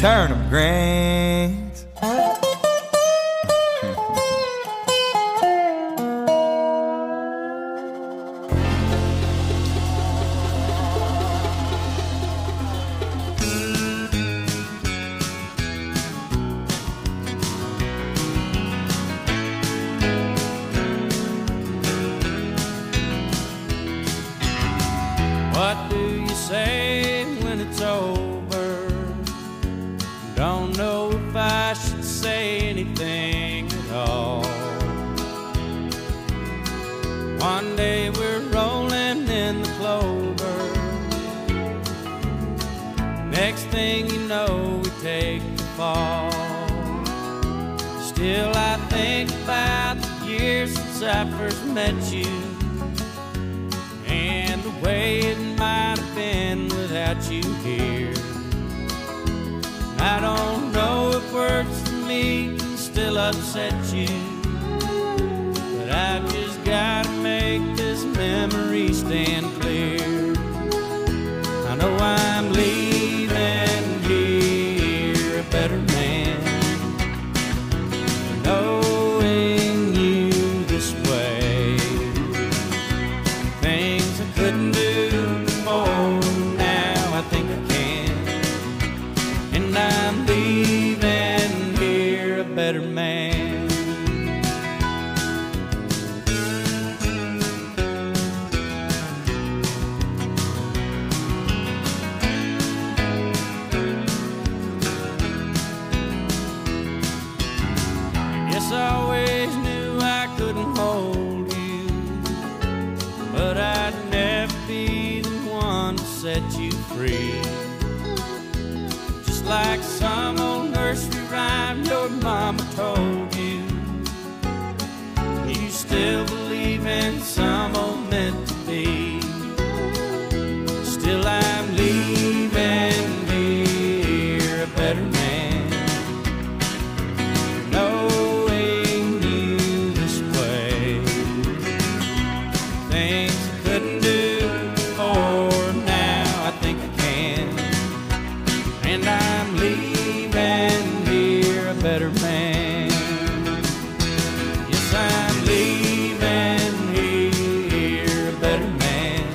turnip greens. What do you say when it's over? Don't know if I should say anything at all. One day we're rolling in the clover. Next thing you know, we take the fall. Still I think about the years since I first met you, and the way it might have been without you here. I don't know if words for me can still upset you, but I've just gotta make this memory stand clear. I know I'm leaving here a better man, knowing you this way. Things I couldn't do before, now I think I can. And I'm leaving here a better man. Guess I always knew I couldn't hold you, but I'd never be the one to set you free. Just like some old nursery rhyme your mama told you, you still believe in some old meant to be. Still I'm leaving here a better man, knowing you this way. Things I couldn't do before, now I think I can. And I'm leaving here a better man. Yes, I'm leaving here a better man,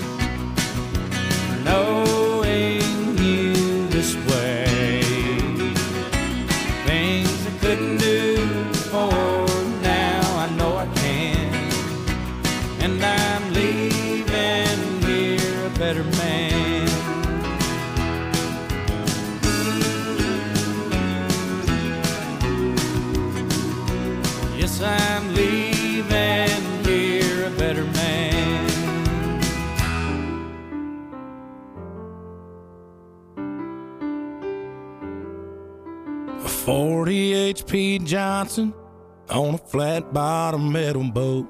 knowing you this way. Things I couldn't do before, now I know I can. And I'm leaving here a better man. Yes, I'm leaving here a better man. A 40 HP Johnson on a flat bottom metal boat.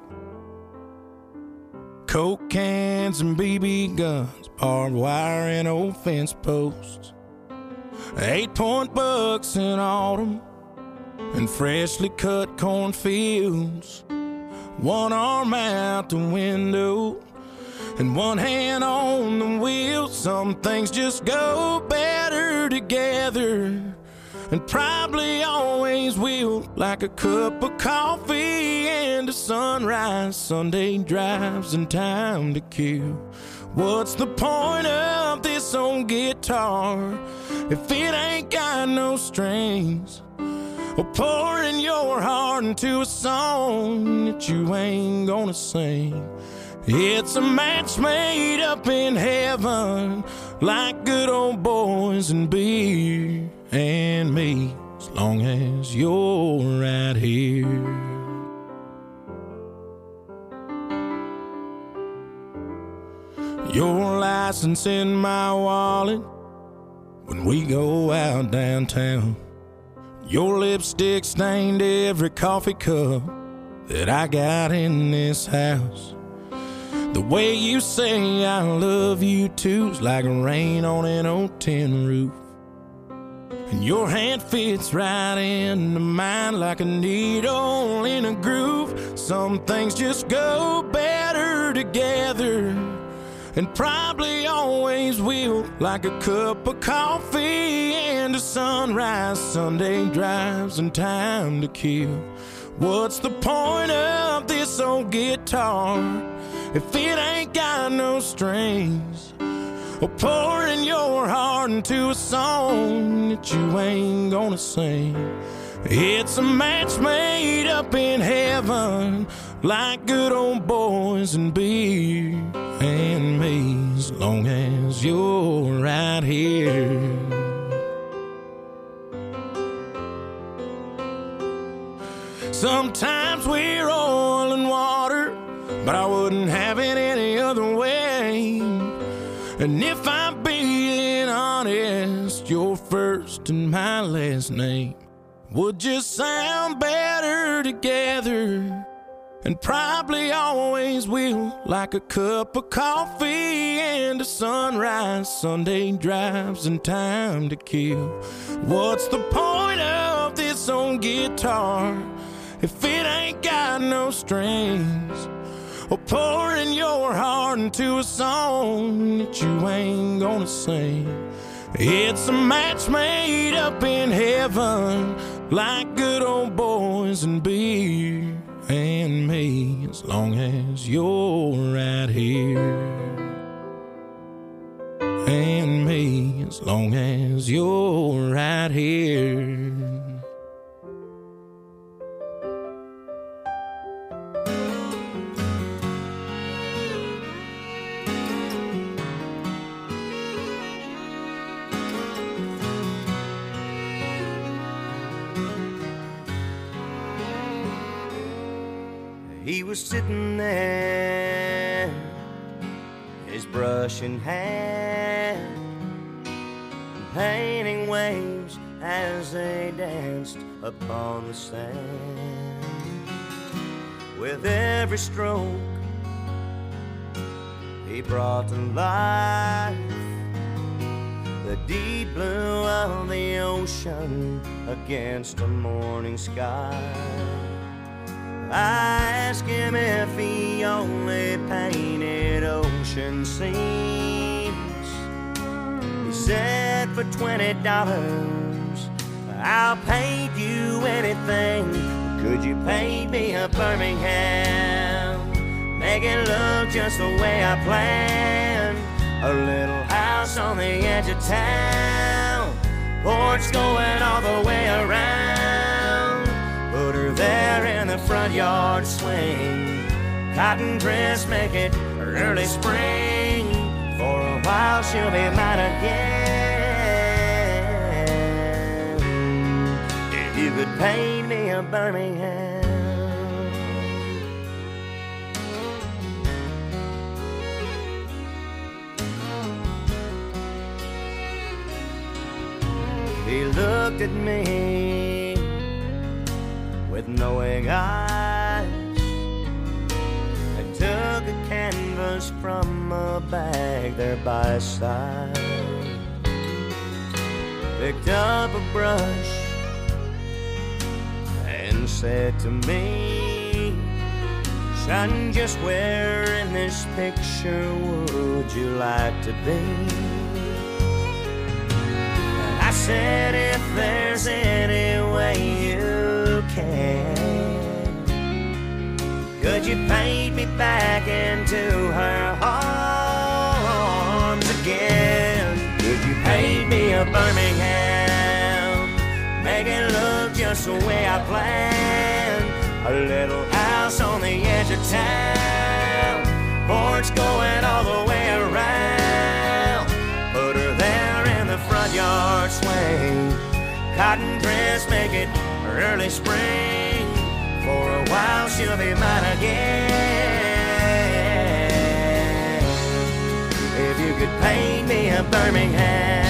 Coke cans and BB guns, barbed wire and old fence posts. 8-point bucks in autumn and freshly cut cornfields. One arm out the window and one hand on the wheel. Some things just go better together, and probably always will. Like a cup of coffee and a sunrise, Sunday drives and time to kill. What's the point of this old guitar if it ain't got no strings? Or pouring your heart into a song that you ain't gonna sing. It's a match made up in heaven, like good old boys and beer and me, as long as you're right here. Your license in my wallet when we go out downtown. Your lipstick stained every coffee cup that I got in this house. The way you say I love you too's like rain on an old tin roof. And your hand fits right into mine like a needle in a groove. Some things just go better together, and probably always will. Like a cup of coffee and a sunrise, Sunday drives, and time to kill. What's the point of this old guitar if it ain't got no strings? Or pouring your heart into a song that you ain't gonna sing. It's a match made up in heaven, like good old boys and beer and me, as long as you're right here. Sometimes we're oil and water, but I wouldn't have it any other way. And if I'm being honest, your first and my last name would just sound better together, and probably always will, like a cup of coffee and a sunrise, Sunday drives, and time to kill. What's the point of this old guitar if it ain't got no strings? Or pouring your heart into a song that you ain't gonna sing. It's a match made up in heaven, like good old boys and beer and me, as long as you're right here. And me, as long as you're right here. He was sitting there, his brush in hand, painting waves as they danced upon the sand. With every stroke, he brought to life the deep blue of the ocean against a morning sky. I asked him if he only painted ocean scenes. He said, for $20, I'll paint you anything. Could you paint me a Birmingham? Make it look just the way I planned. A little house on the edge of town, porch going all the way around. Put her there in the front yard swing. Cotton dress, make it early spring. For a while she'll be mine again. If you could paint me a Birmingham. He looked at me with knowing eyes and took a canvas from a bag there by his side. Picked up a brush and said to me, son, just where in this picture would you like to be? And I said, if there's any way you can, could you paint me back into her arms again? Could you paint me a Birmingham? Make it look just the way I planned. A little house on the edge of town, porch going all the way around. Put her there in the front yard swing. Cotton dress, make it early spring. For a while she'll be mine again. If you could paint me a Birmingham,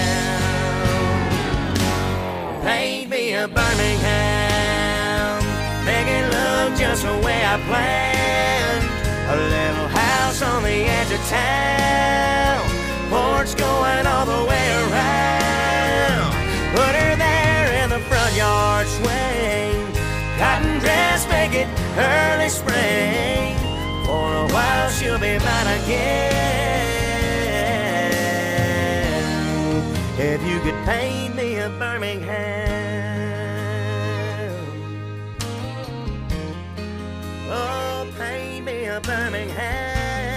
paint me a Birmingham. Make it look just the way I planned. A little house on the edge of town, porch going all the way around. Put her there in the front yard swing. Cotton dress, make it early spring. For a while she'll be mine again. If you could paint me a a Birmingham. Oh, paint me a Birmingham.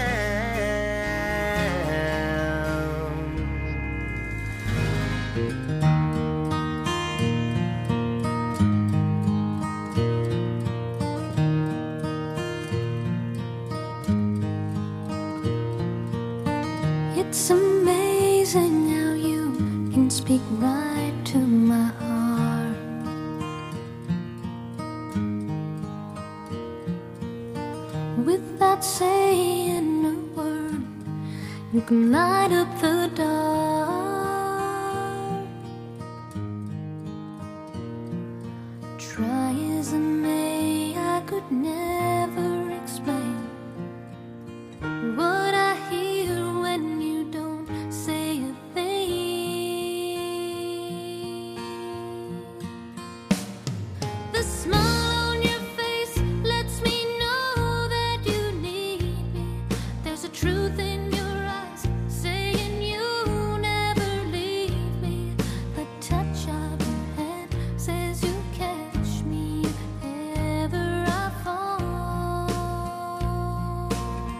It's amazing how you can speak right to my heart. Without saying a word, you can light up the dark. Try as I may, I could never explain what I hear when you don't say a thing. The smile on your face lets me know that you need me. There's a truth in your eyes saying you never leave me. The touch of your hand says you catch me if ever I fall.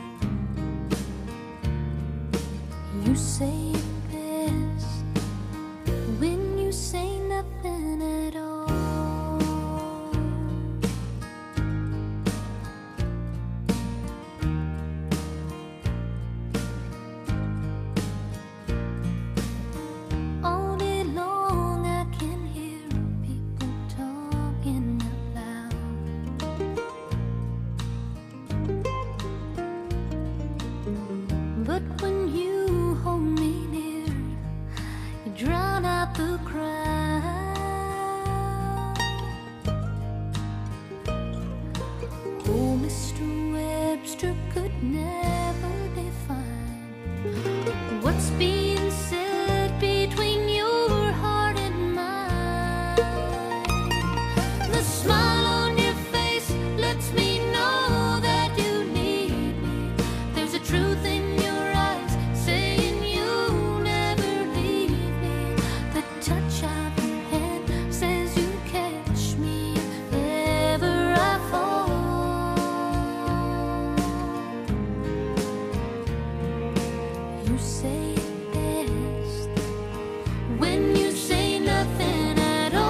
You say it best when you say nothing at all. All day long I can hear people talking out loud. But when you hold me near, you drown out the crowd. Oh, Mr. Webster could never define what's being said between your heart and mine. The smile on your face lets me know that you need me. There's a truth in your eyes saying you never leave me. The touch of your hand says you catch me if ever I fall. You say it best when you say nothing at all.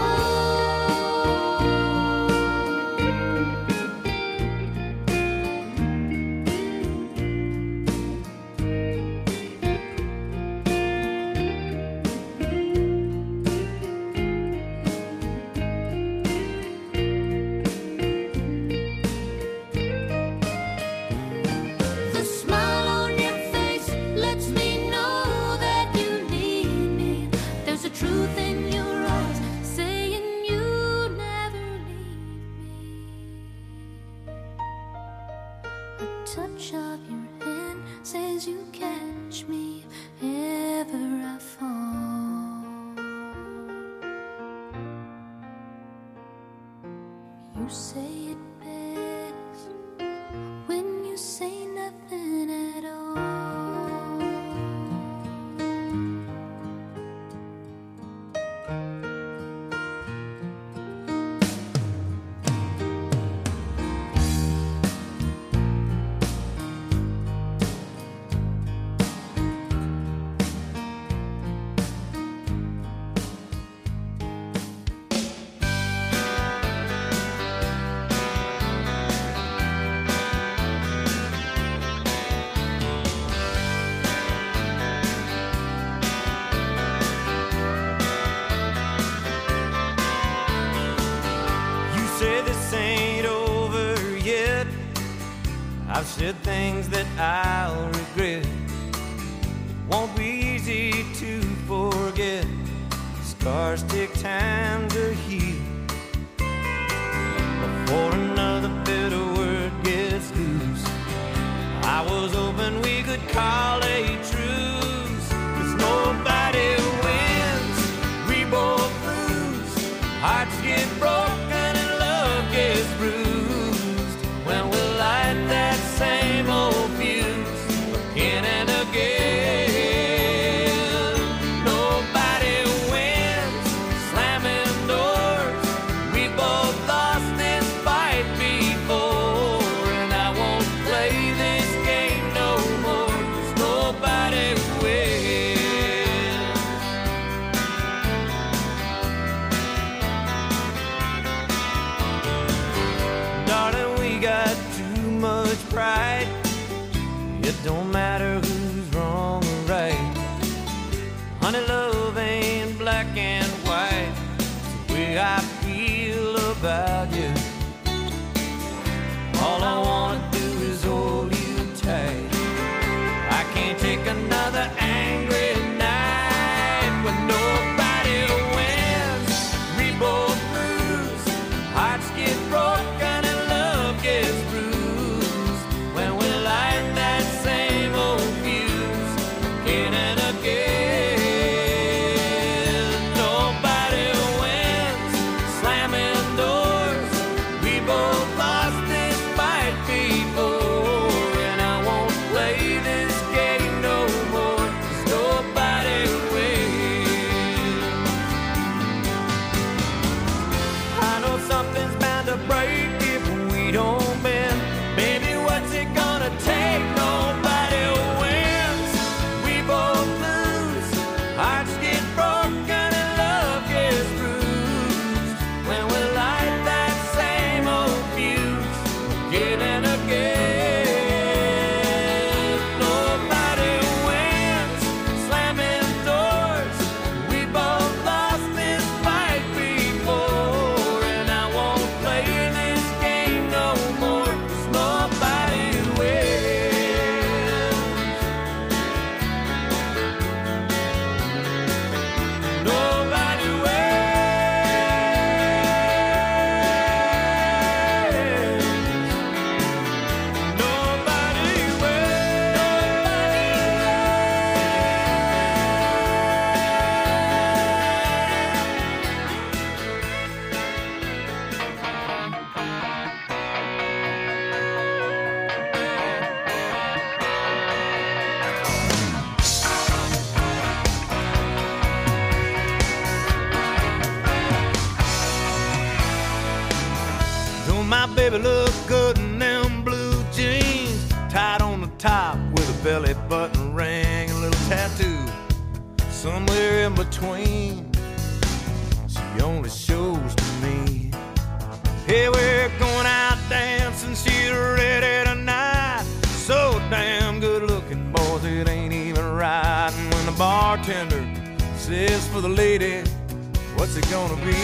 The smile on your face lets me know that you need me. There's a truth in your eyes saying you never leave me. A touch of your hand says you catch me if ever I fall. You say it best when you say nothing at all. You say this ain't over yet. I've said things that I'll regret. It won't be easy to forget. Scars take time to heal before another bitter word gets loose. I was hoping we could call a truce, 'cause nobody wins, we both lose. Hearts get broken and love gets bruised when we light that same old fuse again and again. Nobody wins, pride. It don't matter who's wrong or right. Honey, love ain't black and white. It's the way I feel about you. All I wanna do is hold you tight. I can't take another angry night when nobody wins. We both lose. Hearts get broken and love gets bruised when we light that same old fuse again and again. Nobody wins. Slamming doors. We both lost this fight before, and I won't play this game no more. 'Cause nobody wins. I know something's bound to break if we don't bend. Baby, what's it gonna take? Nobody wins. We both lose. Hearts get broken and love gets bruised when we light that same old fuse again and again. Nobody wins. Slamming doors. We both lost this fight before, and I won't play this game no more. 'Cause nobody wins. Nobody wins. Nobody Don't my baby look good in them blue jeans, tied on the top with a belly button ring, a little tattoo somewhere in between. She only shows to me. Hey, we're going out dancing, she's ready tonight. So damn good looking, boys, it ain't even right. And when the bartender says for the lady, what's it gonna be?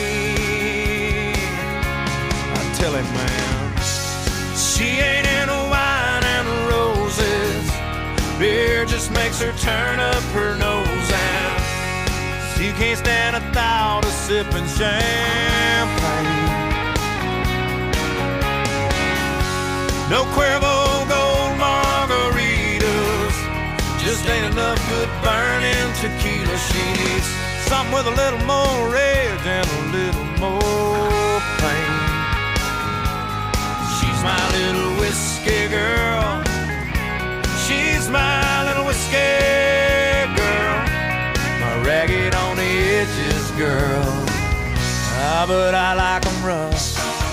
I tell him, man, she ain't into wine and roses. Beer just makes her turn up her nose, and she can't stand a thought of sipping champagne. No Cuervo Gold margaritas, just ain't enough good burning tequila. She needs something with a little more rage and a little more pain. She's my little whiskey girl. She's my little whiskey girl. My ragged on the edges girl. Ah, but I like 'em rough.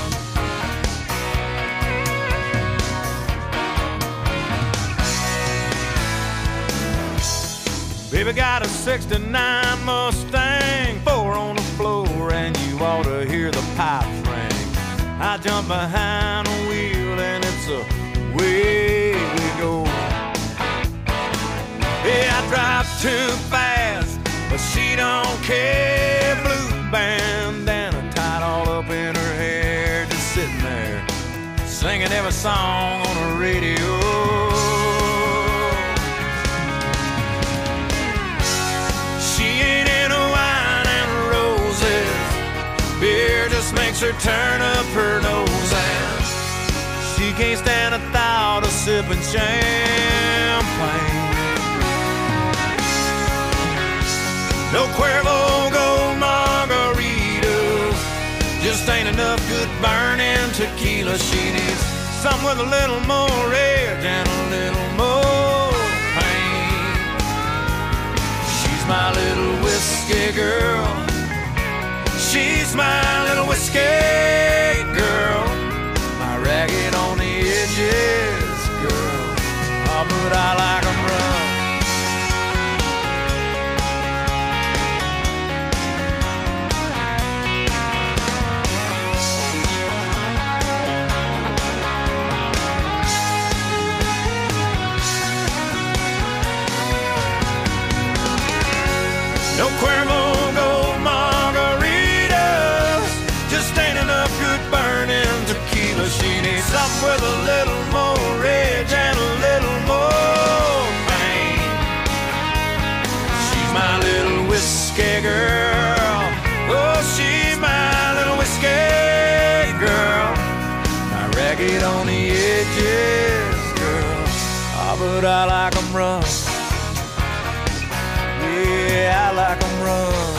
Baby got a 69 Mustang, 4 on the floor, and you ought to hear the pipes ring. I jump behind the wheel and it's away we go. Yeah, I drive too fast, but she don't care. Blue bandana tied all up in her hair, just sitting there singing every song on the radio. Beer just makes her turn up her nose, and she can't stand a thought of sipping champagne. No Cuervo Gold margaritas, just ain't enough good burning tequila. She needs something with a little more edge and a little more pain. She's my little whiskey girl. She's my little whiskey girl. My ragged on the edges girl. Oh, but I like 'em rough. jagged on the edges, girl. Ah, but I like 'em rough. Yeah, I like 'em rough.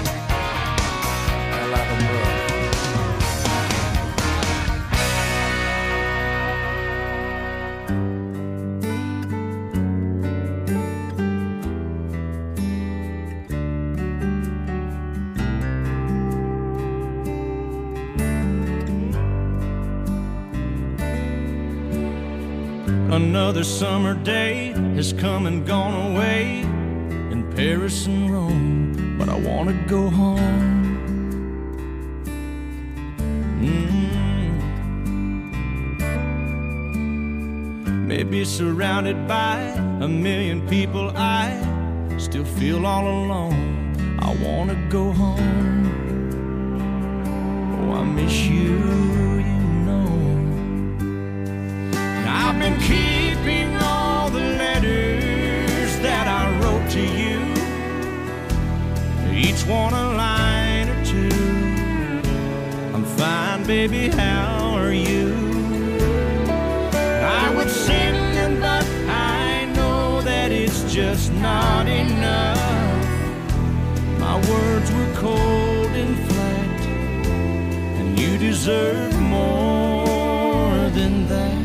I like 'em rough. Another summer day has come and gone away in Paris and Rome, but I want to go home. Maybe surrounded by a million people, I still feel all alone. I want to go home. Oh, I miss you, you know. I've been keeping all the letters that I wrote to you, each one a line or two. I'm fine, baby, how are you? I would send them, but I know that it's just not enough. My words were cold and flat, and you deserve more than that.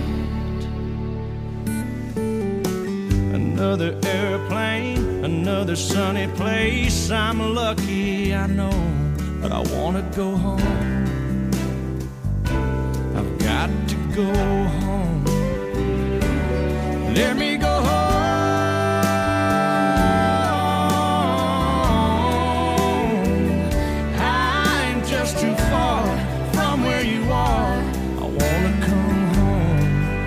Another airplane, another sunny place. I'm lucky, I know, but I want to go home. I've got to go home. Let me go home. I'm just too far from where you are. I want to come home.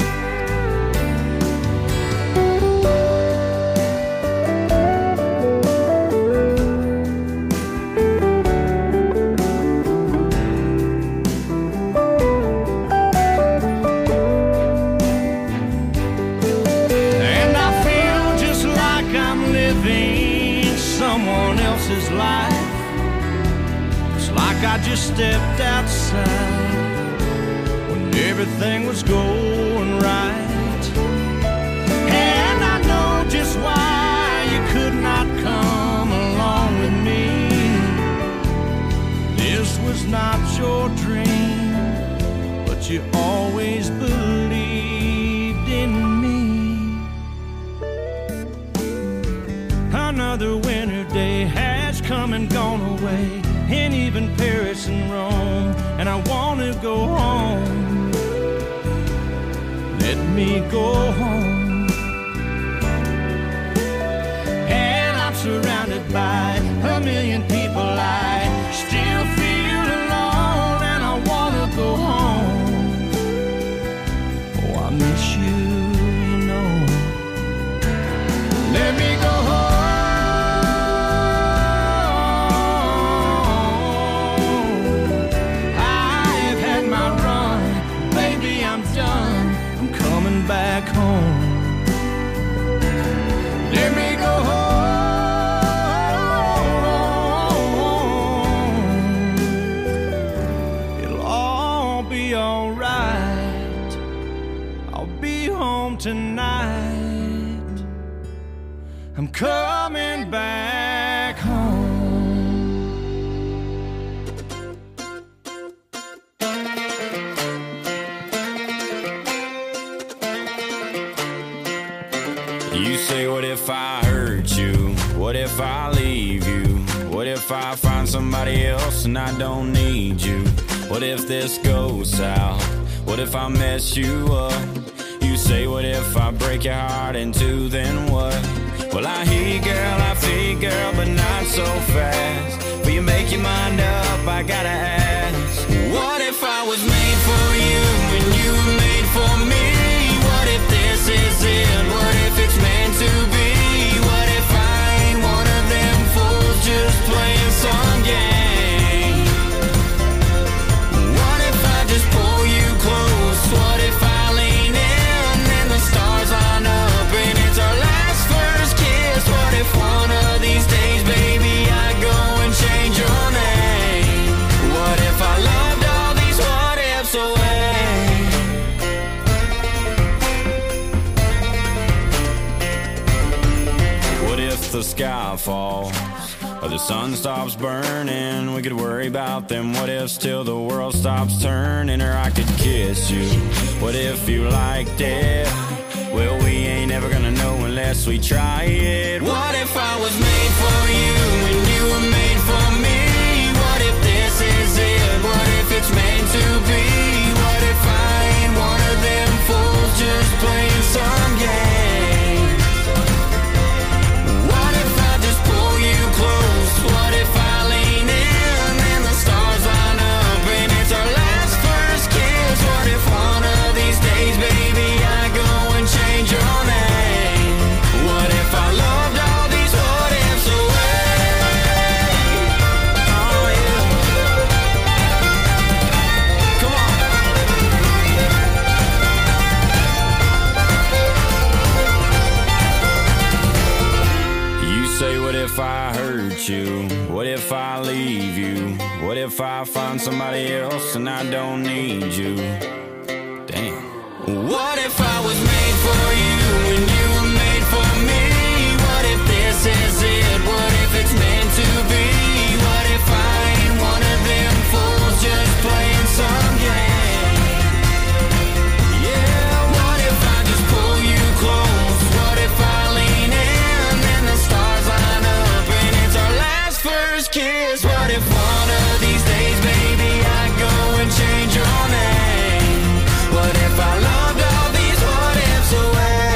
Someone else's life. It's like I just stepped outside when everything was going right. And I know just why you could not come along with me. This was not your dream, but you always believed in me. Another winter day has come and gone away, and even Paris and Rome, and I want to go home. Let me go home. And I'm surrounded by a million people. I still feel alone, and I want to go home. Oh, I miss you, you know. Let me go home. Back home. Let me go home. It'll all be alright. I'll be home tonight. I'm coming back home. You say, what if I hurt you? What if I leave you? What if I find somebody else and I don't need you? What if this goes south? What if I mess you up? You say, what if I break your heart in two, then what? Well, I hear you, girl, I feel you, girl, but not so fast. Will you make your mind up? I gotta ask. What if I was made for you and you were made for me? What if this is it? What if it's meant to be? What if I ain't one of them fools just playing some game? What if I just pull you close? What if I lean in and the stars line up and it's our last first kiss? What if one of these days, baby, I go and change your name? What falls or the sun stops burning. We could worry about them what ifs till the world stops turning. Or I could kiss you, what if you liked it? Well, we ain't ever gonna know unless we try it. What if I was made for you and you were made for me? What if this is it? What if it's meant to be? What if I ain't one of them fools just playing some game? What if I just pull you close? What if I lean in and the stars line up and it's our last first kiss? What if one of these days, baby, I go and change your name? What if I loved all these what ifs away? Oh yeah. Come on. You say, what if I hurt you? What if I leave you? What if I find somebody else and I don't need you? Damn. What if I was made for you and you were made for me? What if this is it? What if it's meant to be? What if I ain't one of them fools just playing some game? Yeah, what if I just pull you close? What if I lean in and the stars line up and it's our last first kiss? What if one of these days, baby, I go and change your name? What if I loved all these what ifs away?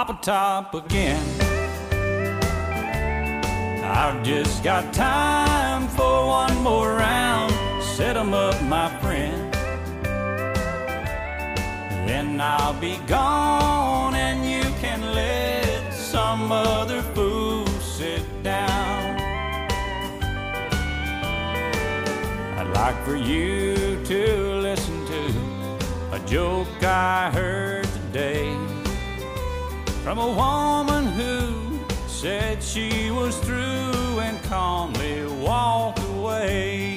Papa Top again. I've just got time for one more round. Set 'em up, my friend. Then I'll be gone and you can let some other fool sit down. I'd like for you to listen to a joke I heard today from a woman who said she was through and calmly walked away.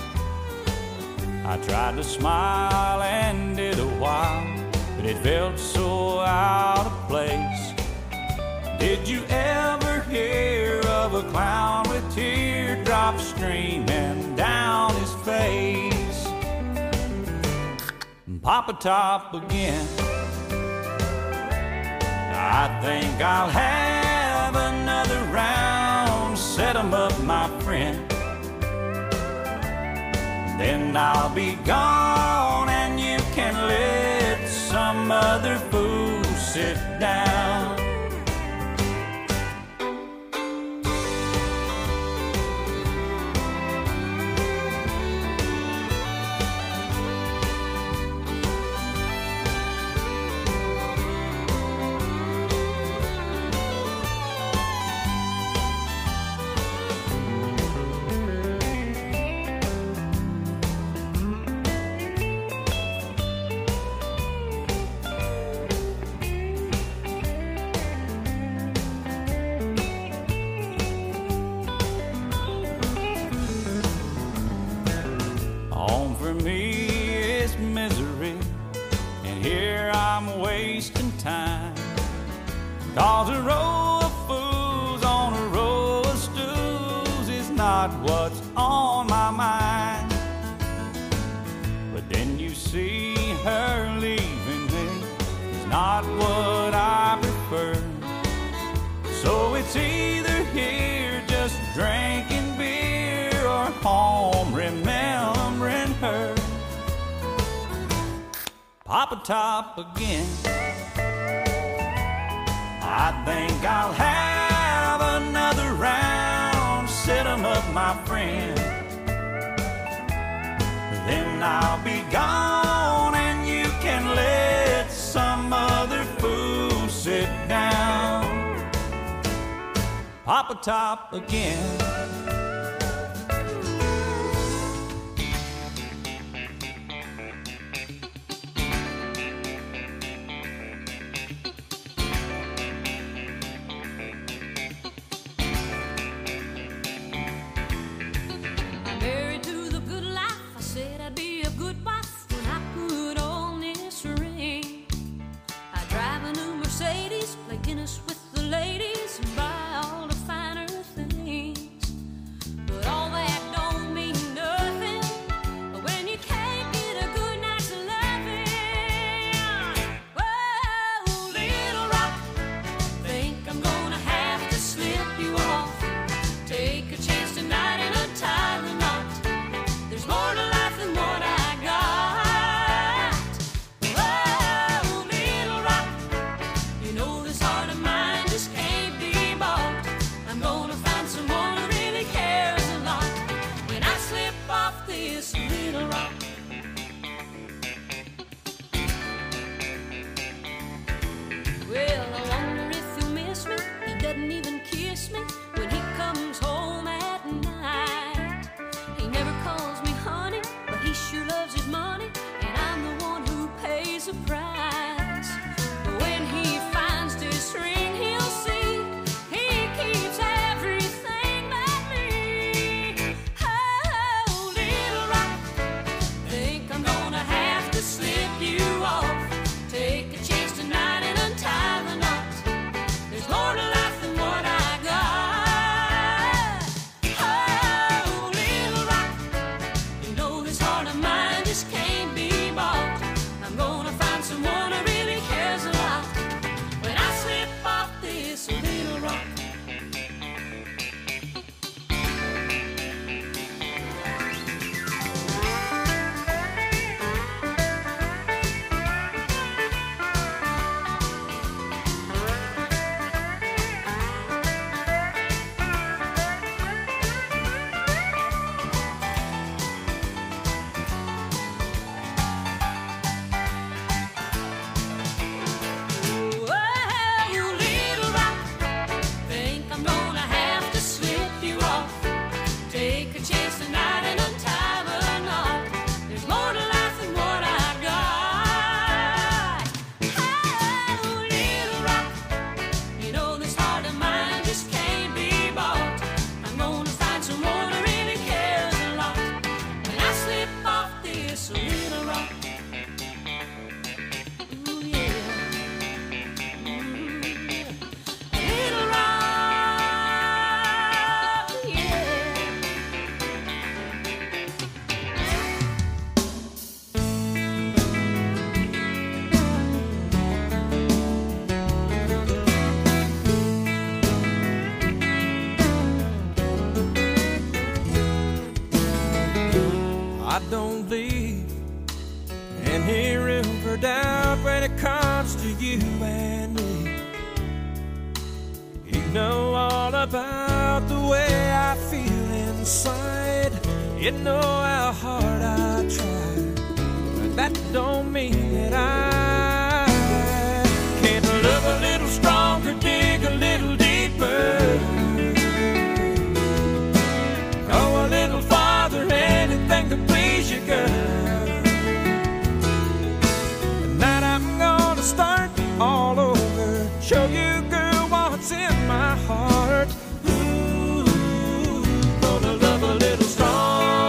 I tried to smile and did a while, but it felt so out of place. Did you ever hear of a clown with teardrops streaming down his face? Papa Top again. I think I'll have another round. Set 'em up, my friend. Then I'll be gone and you can let some other fool sit down. Cause a row of fools on a row of stools is not what's on my mind. But then you see her leaving me is not what I prefer. So it's either here just drinking beer or home remembering her. Papa Top again. I think I'll have another round. Set 'em up, my friend. Then I'll be gone and you can let some other fool sit down. Papa Top again. With the ladies and buy all the finer things. heart of mine. it comes to you and me. You know all about the way I feel inside. You know how hard I try, but that don't mean that I can't love a little stronger, dig a little deeper, go a little farther, anything to please you, girl. Tonight I'm gonna start all over, show you, girl, what's in my heart. Ooh, gonna love a little stronger.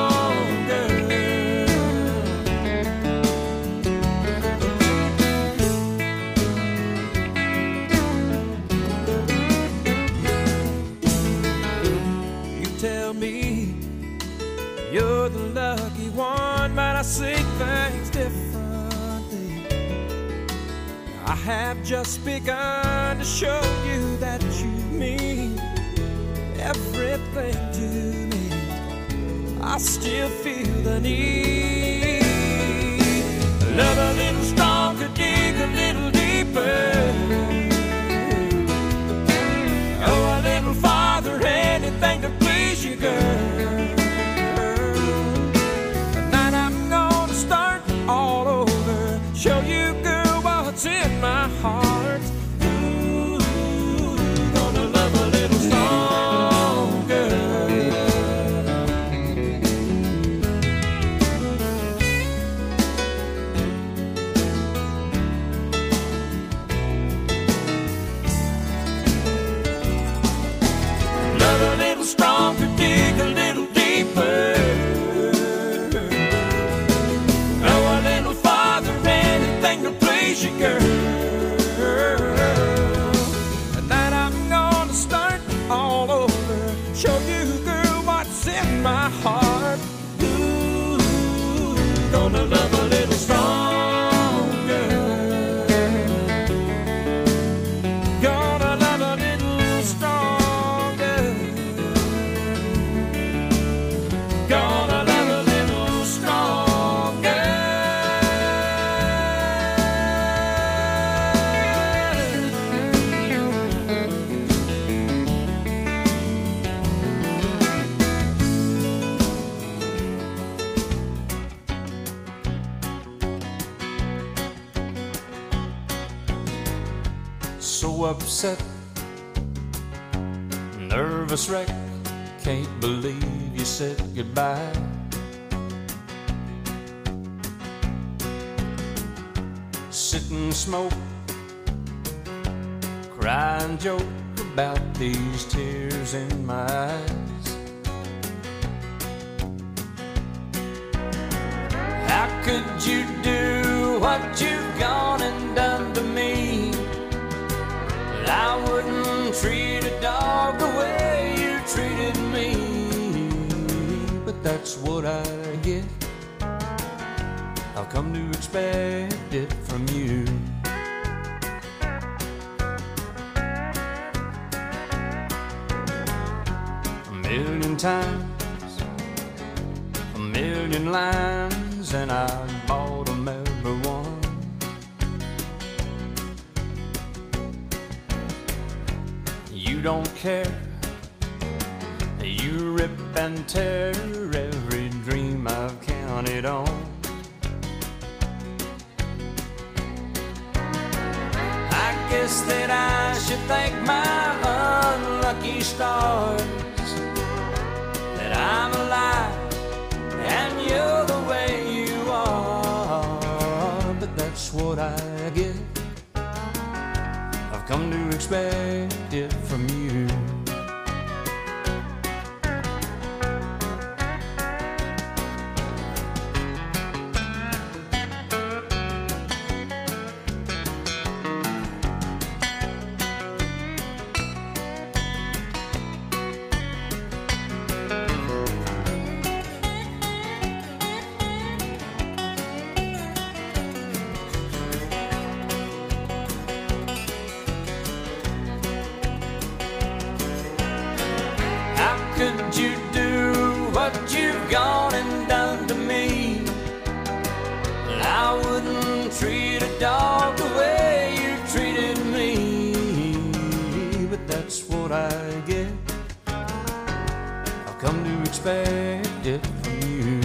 You tell me you're the lucky one, but I see things differently. I have just begun to show you that you mean everything to me. I still feel the need. Love a little stronger, dig a little deeper, go a little farther, anything to please you, girl. Tonight I'm gonna start all over, show you, girl, what's in my heart. Ooh, gonna love a little stronger. Love a little stronger, dig a little deeper, go a little farther, anything to please you, girl. Tonight I'm gonna start all over, show you, girl, what's in my heart. Ooh, gonna love a little stronger, gonna love a little stronger, gonna love a little stronger. So upset, nervous wreck, can't believe you said goodbye. Sit and smoke, cry and joke about these tears in my eyes. How could you do what you've gone and done to me? I wouldn't treat a dog the way you treated me, but that's what I get. I've come to expect it from you. A million times, a million lines, and I bought 'em every one. You don't care, you rip and tear every dream I've counted on. I guess that I should thank my unlucky stars that I'm alive and you're the way you are, but that's what I get. I've come to expect it from you. Could you do what you've gone and done to me? I wouldn't treat a dog the come to expect it from you.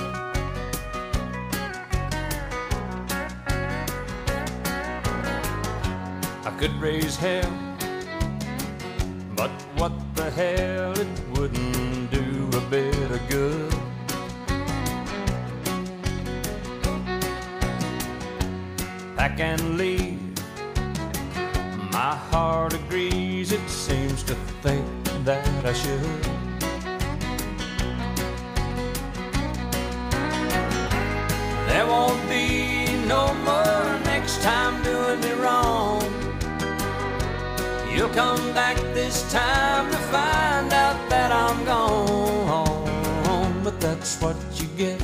I could raise hell, but what the hell, it wouldn't do a bit of good. Pack and leave, my heart agrees, it seems to think that I should. There won't be no more next time doing me wrong. You'll come back this time to find out that I'm gone. But that's what you get.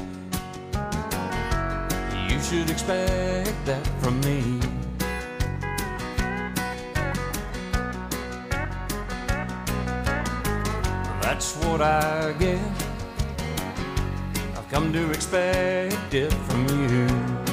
You should expect that from me. That's what I get. I've come to expect it from you.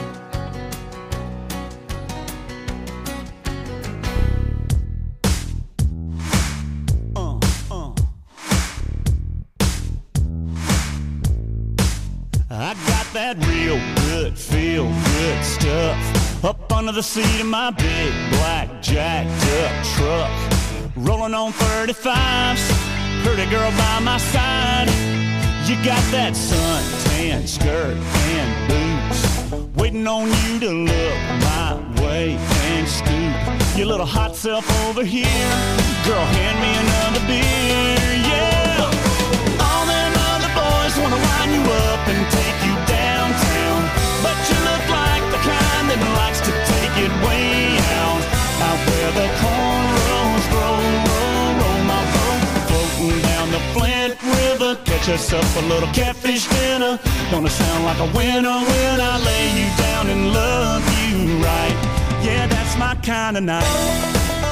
I got that real good, feel good stuff up under the seat of my big black jacked up truck. Rolling on 35s, pretty girl by my side. You got that suntan skirt and boots, waiting on you to look my way and scoop your little hot self over here. Girl, hand me another beer, yeah. All them other boys wanna line you up and take you downtown, but you look like the kind that likes to take it way out where the cornrows grow. Roll my boat, floating down the Flint River, catch us up a little catfish dinner. Gonna sound like a winner when I lay you down and love you right. Yeah, that's my kind of night.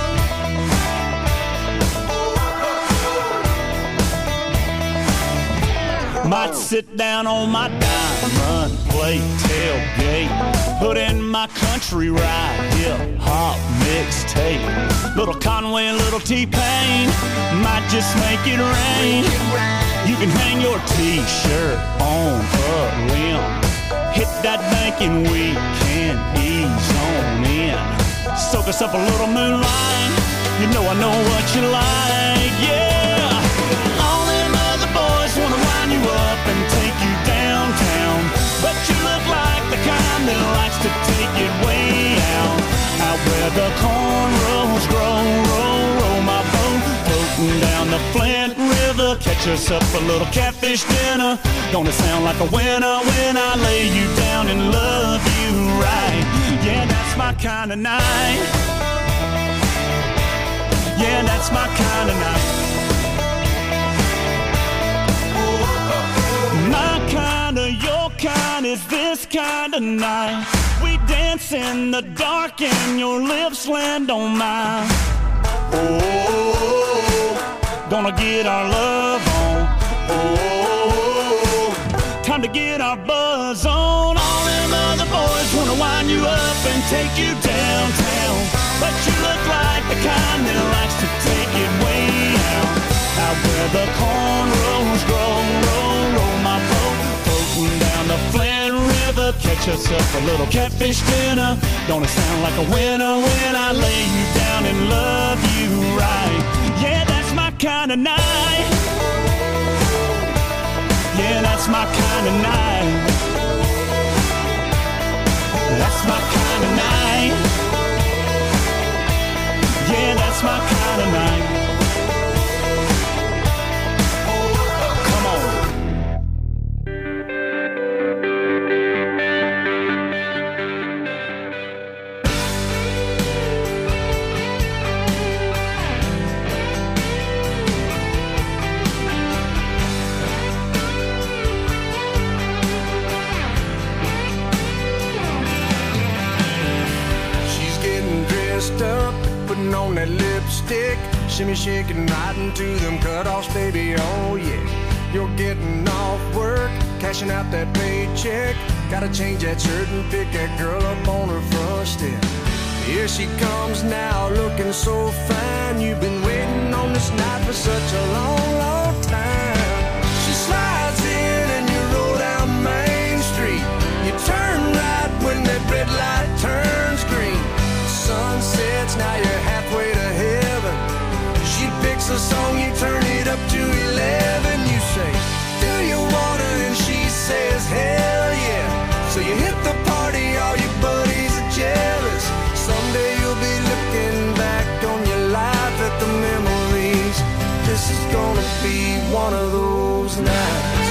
Might sit down on my diamond plate tailgate, put in my country ride, hip hop mixtape. Little Conway, little T-Pain, might just make it rain. You can hang your t-shirt on a limb, hit that bank and we can ease on in. Soak us up a little moonlight, you know I know what you like, yeah. All them other boys wanna line you up and take you downtown, but you look like the kind that likes to take it way out where the cornrows grow. Roll my boat, floating down the Flint River, catch us up a little catfish dinner. Gonna sound like a winner when I lay you down and love you right. Yeah, that's my kind of night. Yeah, that's my kind of night. My kind of, your kind is this kind of night. We dance in the dark and your lips land on mine. Oh, gonna get our love on. Oh, time to get our buzz on. All them other boys wanna wind you up and take you downtown, but you look like the kind that likes to take it way out where the cornrows grow. Roll my boat, floating down the Flint River, catch us up a little catfish dinner. Gonna sound like a winner when I lay you down and love you right. Yeah, that's my kind of night. Yeah, that's my kind of night. That's my kind of night. Yeah, that's my kind of night. Come on. Up, putting on that lipstick, shimmy shaking right into them cutoffs, baby, oh yeah. You're getting off work, cashing out that paycheck, gotta change that shirt and pick that girl up on her front step. Here she comes now, looking so fine. You've been waiting on this night for such a long, long time. turn right when that red light turns green. Sun sets, now you're halfway to heaven. She picks a song, you turn it up to 11. You say, do you wanna? And she says, hell yeah. So you hit the party, all your buddies are jealous. Someday you'll be looking back on your life at the memories. This is gonna be one of those nights.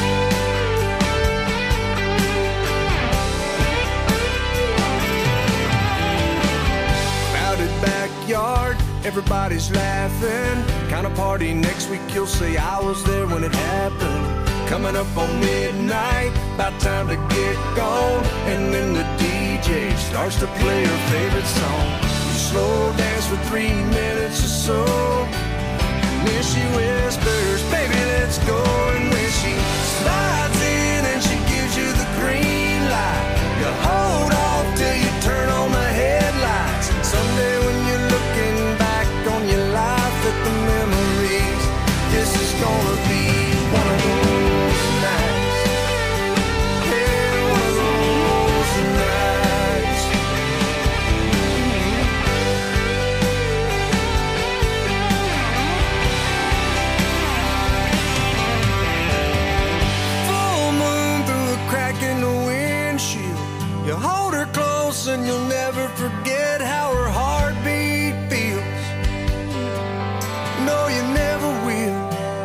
Crowded backyard, everybody's laughing. Kind of party next week, you'll say I was there when it happened. Coming up on midnight, about time to get gone. And then the DJ starts to play her favorite song. You slow dance for 3 minutes or so, and then she whispers, baby, let's go. And when she slides in and she gives you the green light, you hold off till you turn on the headlights. Someday when you're looking back on your life at the memories, this is gonna be one of those nights. Yeah, one of those nights. Full moon through a crack in the windshield. You hold her close and you'll never forget how her heartbeat feels. No, you never will.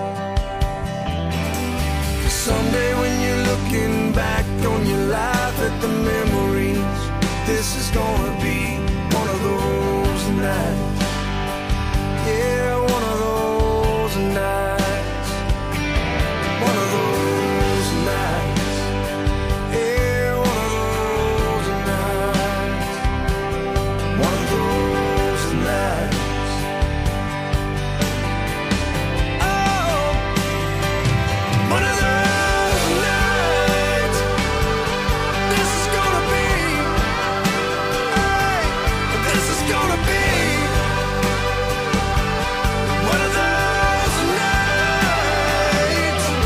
Someday when you're looking back on your life at the memories, this is gonna be one of those nights. Yeah, one of those nights. One of those nights. Yeah, one of those nights. One of those nights. Oh, one of those nights. This is gonna be, hey, this is gonna be one of those nights.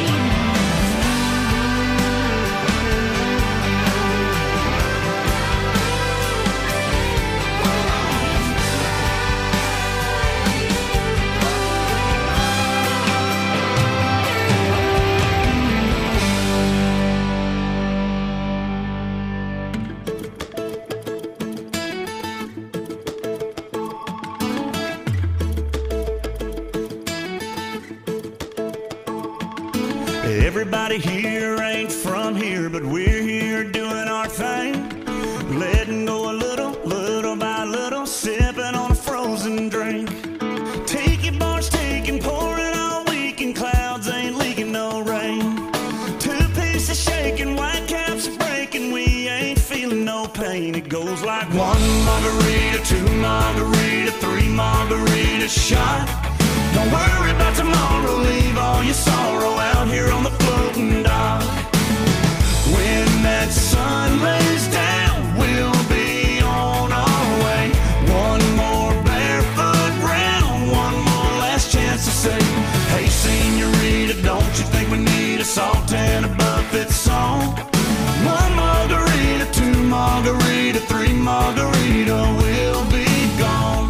Everybody here ain't from here, but we're here doing our thing. Letting go a little, little by little, sipping on a frozen drink. Tiki bars taking, pouring all weekend, clouds ain't leaking no rain. 2 pieces shaking, white caps are breaking, we ain't feeling no pain. It goes like 1 margarita, 2 margarita, 3 margarita shot. Don't worry about tomorrow, leave all your sorrow out here on the floating dock. When that sun lays down, we'll be on our way. 1 more barefoot round, 1 more last chance to say, hey senorita, don't you think we need a salt and a buffet song? 1 margarita, 2 margarita, 3 margarita, we'll be gone.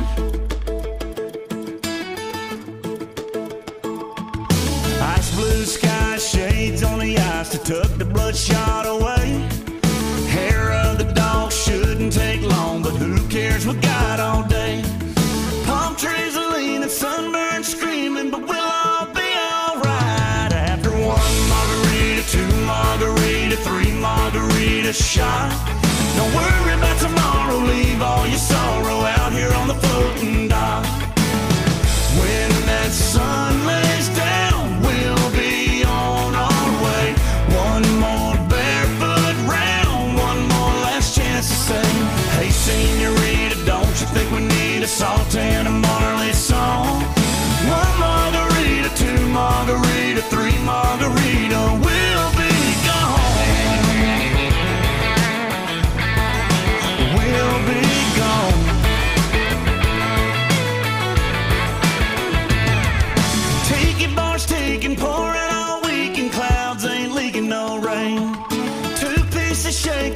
Ice blue sky, shades on the ice to tuck the bloodshot away. Hair of the dog shouldn't take long, but who cares, we got all day. Palm trees are leaning, sunburned screaming, but we'll all be alright. After 1 margarita, 2 margarita, 3 margarita shot. Don't worry about tomorrow, leave all your sorrow out here on the floating dock. When that sun lays down, we'll be on our way. 1 more barefoot round, 1 more last chance to say, hey senorita, don't you think we need a salt and a Marley song? 1 margarita, 2 margarita, 3 margarita, we'll be gone. We'll be gone. Tiki bars taking, pouring all weekend, clouds ain't leaking no rain. 2 pieces shaking,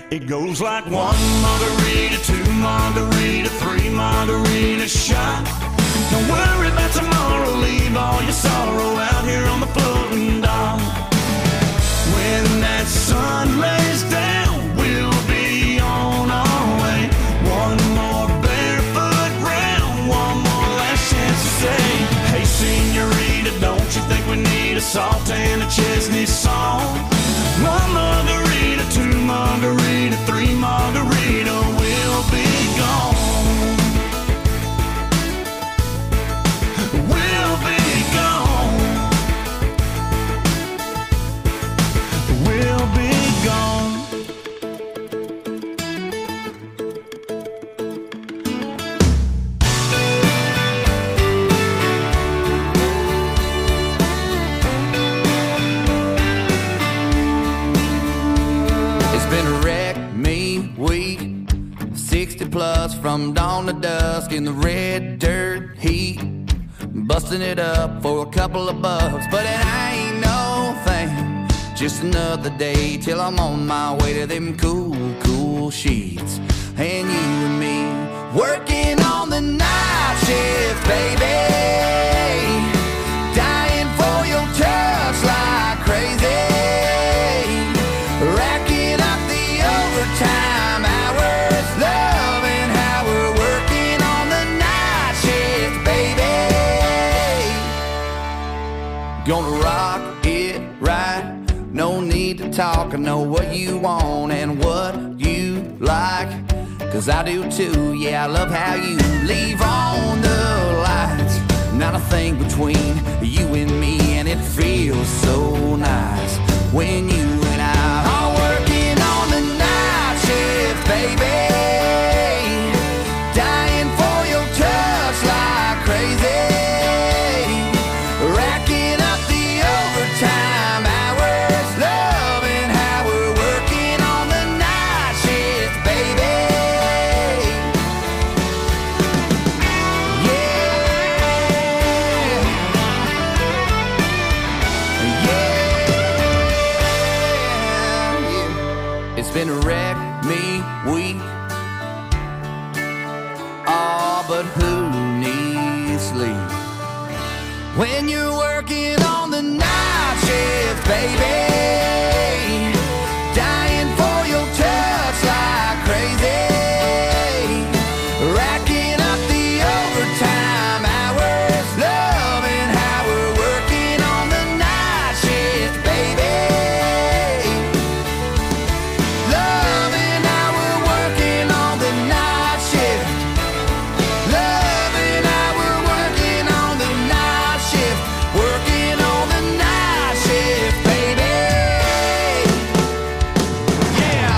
It goes like 1 margarita, 2 margarita, 3 margarita shot. Don't worry about tomorrow, leave all your sorrow out here on the floating dock. When that sun lays down, we'll be on our way. One more barefoot round, one more last chance to say, hey senorita, don't you think we need a salt and a Chesney song? 1 margarita, 2 margarita, 3 margarita, we'll be gone. We'll be gone. We'll be gone. Plus from dawn to dusk in the red dirt heat, busting it up for a couple of bucks, but it ain't no thing. Just another day till I'm on my way to them cool, cool sheets. And you and me working on the night shift, baby, dying for your touch like crazy, racking up the overtime hours, loving how we're working on the night shift, baby. Gonna rock it right, no need to talk, I know what you want and what you like, 'cause I do too, yeah, I love how you leave on the lights. Not a thing between you and me, and it feels so nice when you and I are working on the night shift, baby, dying for your touch like crazy, racking up the overtime hours, loving how we're working on the night shift, baby. It's been a wreck me week. Oh, but who needs sleep when you're working on the night shift, baby, dying for your touch like crazy, racking up the overtime hours, loving how we're working on the night shift, baby. Loving how we're working on the night shift. Loving how we're working on the night shift. Working on the night shift, baby. Yeah.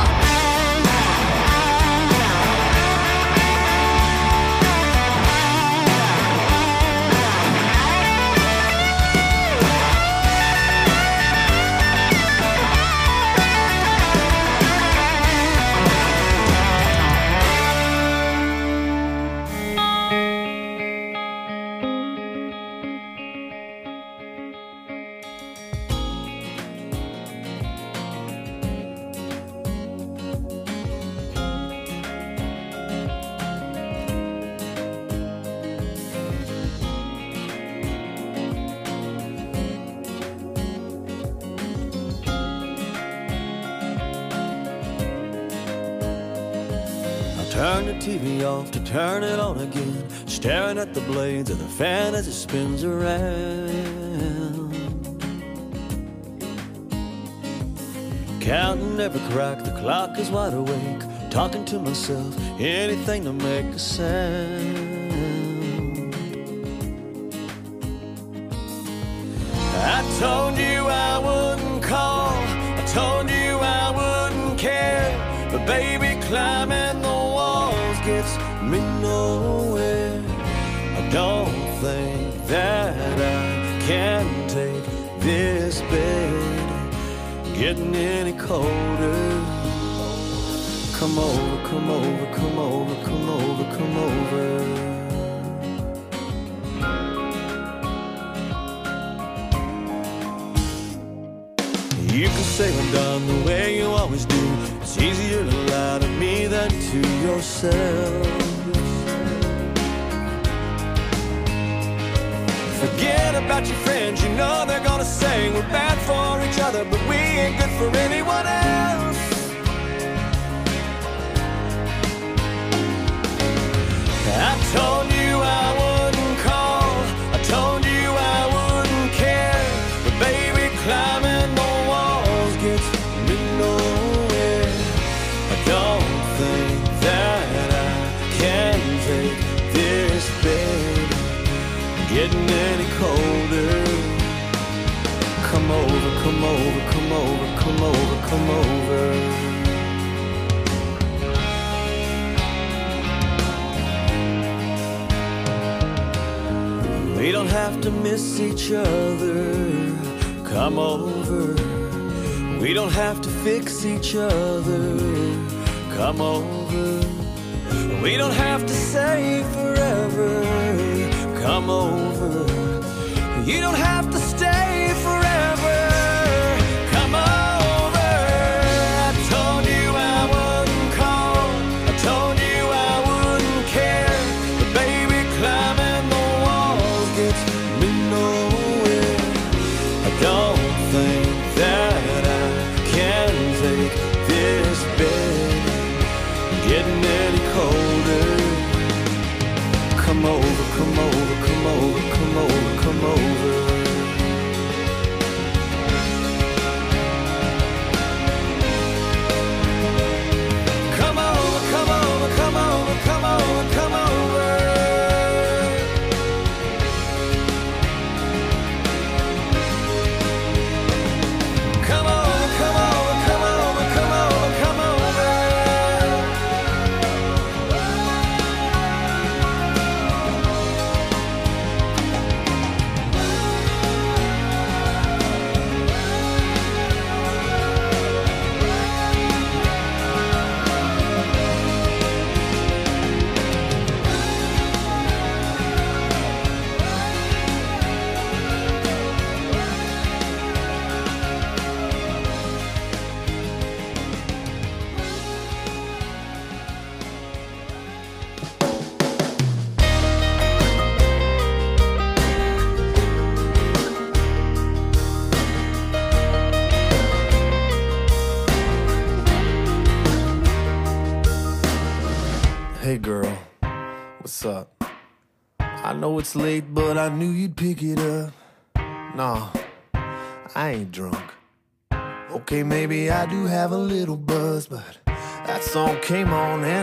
Turn the TV off to turn it on again, staring at the blades of the fan as it spins around. Counting every crack, the clock is wide awake, talking to myself, anything to make a sound. I told you I wouldn't call, I told you I wouldn't care, but baby, climbing the walls gets me nowhere. I don't think that I can take this bed getting any colder. Come over, come over, come over, come over, come over. You can say I'm done the way you always do. It's easier to yourself. Forget about your friends, you know they're gonna say we're bad for each other, but we ain't good for anyone else. I told you I wouldn't call, I told you I wouldn't care, but baby, climbing the walls gets me nowhere. I don't think that I can take this bed getting any colder. Come over, come over, come over, come over, come over. We don't have to miss each other. Come over. We don't have to fix each other. Come over. We don't have to say forever. Come over. You don't have to stay forever. Come over. I told you I wouldn't call, I told you I wouldn't care, but baby, climbing the walls gets me nowhere. I don't think that I can take this bed getting any colder. Come over, come over, come over, come over, come over. Come over, come over, come over, come over, come over. Come over, come over, come over, come over, come over. Hey girl, what's up? I know it's late, but I knew you'd pick it up. Nah, I ain't drunk. Okay, maybe I do have a little buzz, but that song came on and